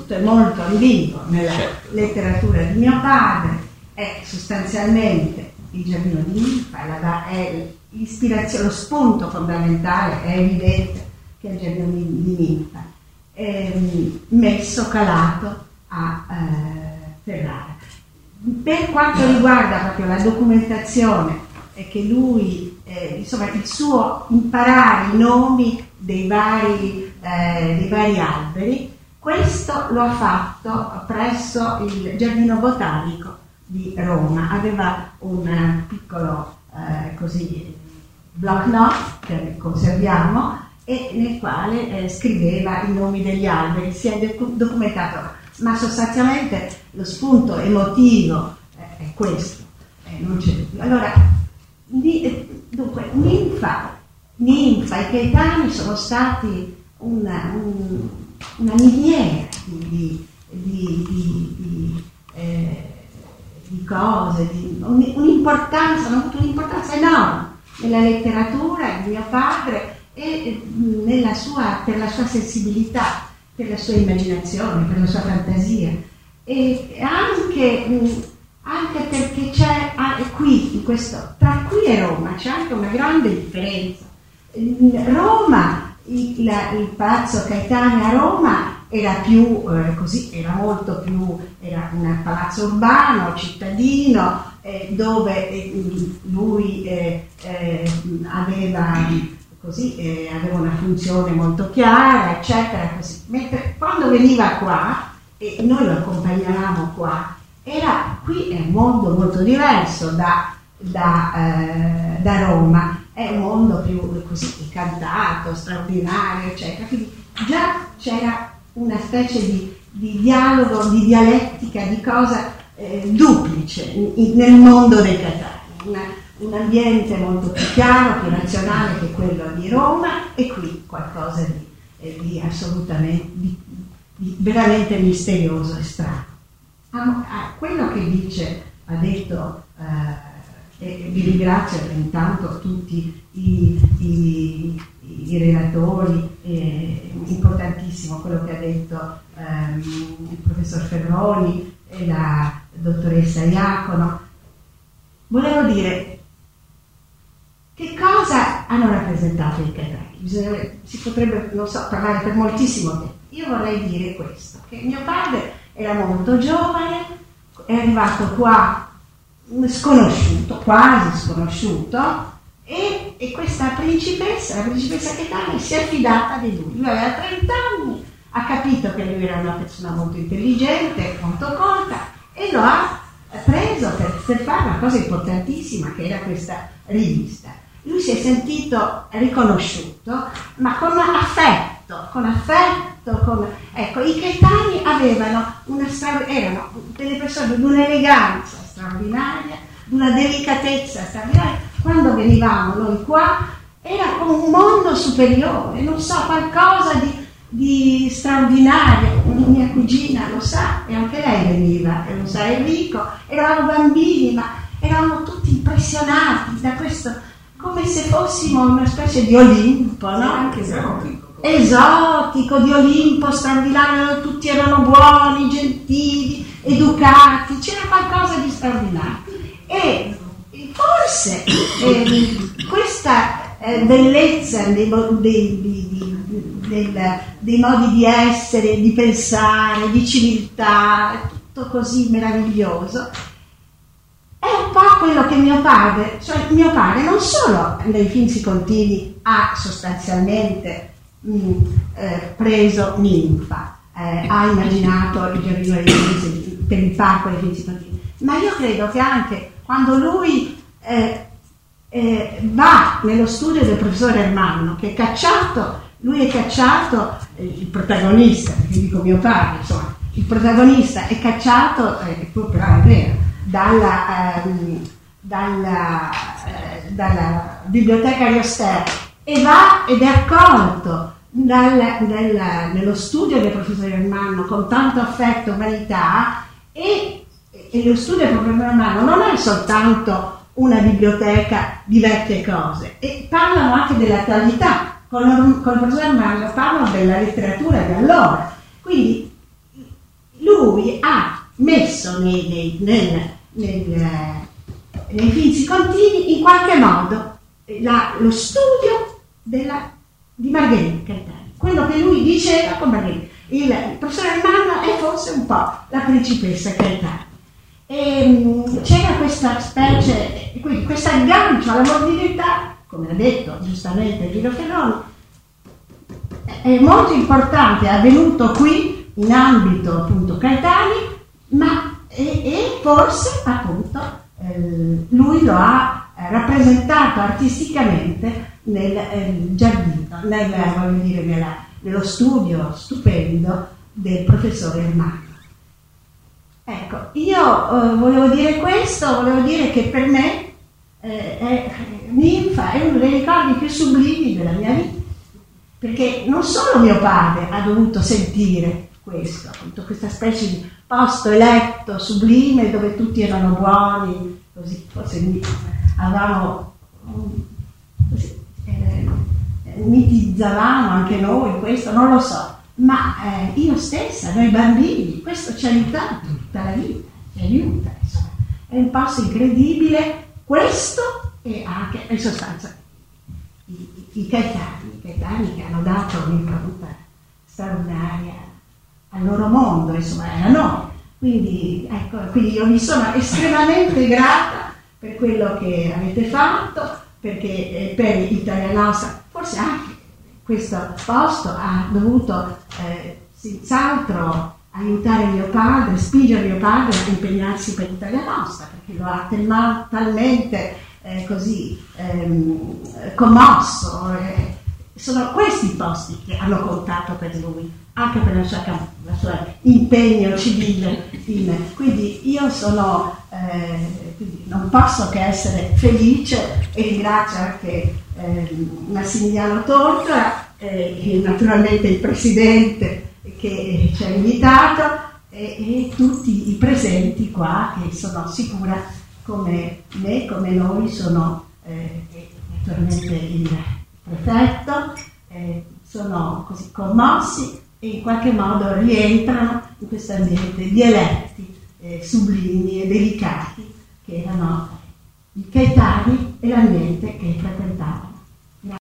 tutto è molto ambiguo nella letteratura di mio padre. È sostanzialmente il Giardino di Ninfa, è l'ispirazione, lo spunto fondamentale, è evidente che è il Giardino di Ninfa, messo, calato a Ferrara. Per quanto riguarda proprio la documentazione, è che lui, insomma, il suo imparare i nomi dei vari alberi, questo lo ha fatto presso il Giardino Botanico di Roma. Aveva un piccolo block note che conserviamo e nel quale scriveva i nomi degli alberi. Si è documentato, ma sostanzialmente lo spunto emotivo è questo, non c'è più. Allora, dunque, Ninfa e Caetani sono stati una miniera di cose, un'importanza, hanno avuto un'importanza enorme nella letteratura di mio padre e per la sua sensibilità, per la sua immaginazione, per la sua fantasia, e anche perché c'è qui, in questo, tra qui e Roma c'è anche una grande differenza. Roma, il Palazzo Caetani a Roma era più era molto più, era un palazzo urbano, cittadino, dove lui aveva una funzione molto chiara, eccetera, così. Mentre quando veniva qua, e noi lo accompagnavamo qua, qui è un mondo molto diverso da Roma, è un mondo più così cantato, straordinario, eccetera. Quindi già c'era una specie di dialogo, di dialettica, di cosa duplice nel mondo dei Caetani, un ambiente molto più chiaro, più razionale che quello di Roma, e qui qualcosa di assolutamente, di veramente misterioso e strano. Quello che ha detto, e vi ringrazio intanto tutti i relatori, importantissimo quello che ha detto il professor Ferroni e la dottoressa Iacono. Volevo dire che cosa hanno rappresentato i Caetani. Si potrebbe, non so, parlare per moltissimo tempo. Io vorrei dire questo, che mio padre era molto giovane, è arrivato qua sconosciuto, quasi sconosciuto, e questa principessa, la principessa Caetani, si è affidata di lui. Lui aveva 30 anni, ha capito che lui era una persona molto intelligente, molto colta, e lo ha preso per fare una cosa importantissima, che era questa rivista. Lui si è sentito riconosciuto, ma con affetto. Ecco, i Caetani avevano erano delle persone di un'eleganza straordinaria, di una delicatezza straordinaria. Quando venivamo noi qua era come un mondo superiore, non so, qualcosa di straordinario. Mia cugina lo sa, e anche lei veniva, e lo sa Enrico. Eravamo bambini, ma eravamo tutti impressionati da questo, come se fossimo una specie di Olimpo, no? Anche esotico, di Olimpo straordinario, tutti erano buoni, gentili, educati, c'era qualcosa di straordinario. E forse questa bellezza dei modi di essere, di pensare, di civiltà, tutto così meraviglioso, è un po' quello che mio padre non solo nei Finzi Contini ha sostanzialmente preso Ninfa, ha immaginato il giardino dei Finzi per il parco dei Finzi Contini, ma io credo che anche quando lui va nello studio del professore Ermanno, che è cacciato, lui è cacciato, il protagonista, perché dico mio padre, insomma, il protagonista è cacciato, però è vero, dalla biblioteca Arioster, e va ed è accolto nello studio del professore Ermanno con tanto affetto e umanità, e lo studio del professore Ermanno non è soltanto una biblioteca di vecchie cose, e parlano anche dell'attualità. Con il professore Ermanno parlano della letteratura di allora, quindi lui ha messo nei Finzi Contini in qualche modo lo studio di Margherita Gaetani, quello che lui diceva con Margherita. Il professore Ermanno è forse un po' la principessa Gaetani. E c'era questa specie, quindi questo aggancio alla morbidità, come ha detto giustamente Gino Ferroni, è molto importante, è avvenuto qui in ambito appunto Gaetani, ma e forse appunto lui lo ha rappresentato artisticamente nel giardino, nello studio stupendo del professore Ermanno. Ecco, io volevo dire questo, volevo dire che per me Ninfa è uno dei ricordi più sublimi della mia vita, perché non solo mio padre ha dovuto sentire questo, appunto, questa specie di posto eletto sublime dove tutti erano buoni, così forse avevamo mitizzavamo anche noi questo, non lo so, ma io stessa, noi bambini, questo ci ha aiutato tutta la vita, ci aiuta, insomma. È un posto incredibile, questo e anche in sostanza i Gaetani che hanno dato un'impronta straordinaria al loro mondo, insomma, e a noi. Quindi, ecco, quindi io vi sono estremamente grata per quello che avete fatto, perché per Italia Nostra, forse anche questo posto ha dovuto senz'altro aiutare mio padre, spingere mio padre a impegnarsi per Italia Nostra, perché lo ha talmente commosso. Sono questi i posti che hanno contato per lui, anche per il suo impegno civile. Quindi io sono, quindi non posso che essere felice, e ringrazio anche Massimiliano Tortora e naturalmente il Presidente che ci ha invitato e tutti i presenti qua, che sono sicura come me, come noi, sono naturalmente il prefetto, sono così commossi e in qualche modo rientrano in questo ambiente di eletti sublimi e delicati che erano i Gaetani e l'ambiente che frequentava